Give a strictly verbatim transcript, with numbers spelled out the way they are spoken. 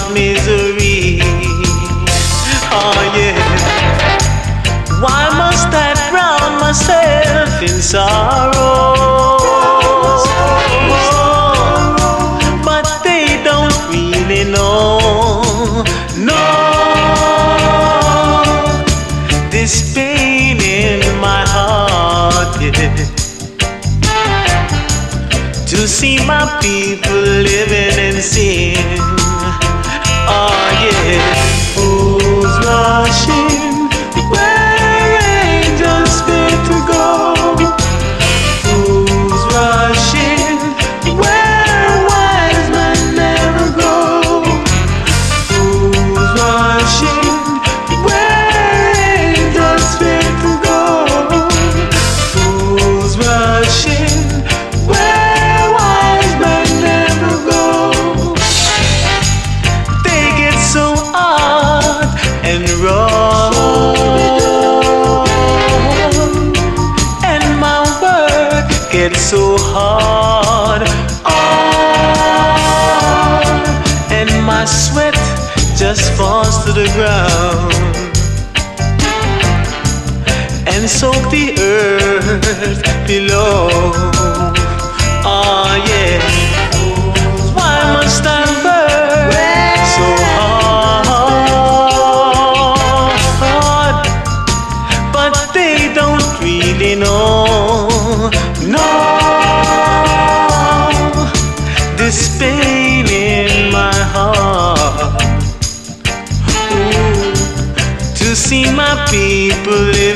misery. Oh yeah. Why must I drown myself in sorrow? But they don't really know. No, this pain in my heart, yeah. To see my people living in sin. Oh yeah. Fools rushing where angels fear to go. Fools rushing where wise men never go. Fools rushing where angels fear to go. Fools rushing where wise men never go. They get so hard and wrong, and my work gets so hard, oh, and my sweat just falls to the ground and soak the earth below. Oh yeah. Why must I work so hard? But they don't really know. No, this pain in my heart. Ooh, to see my people live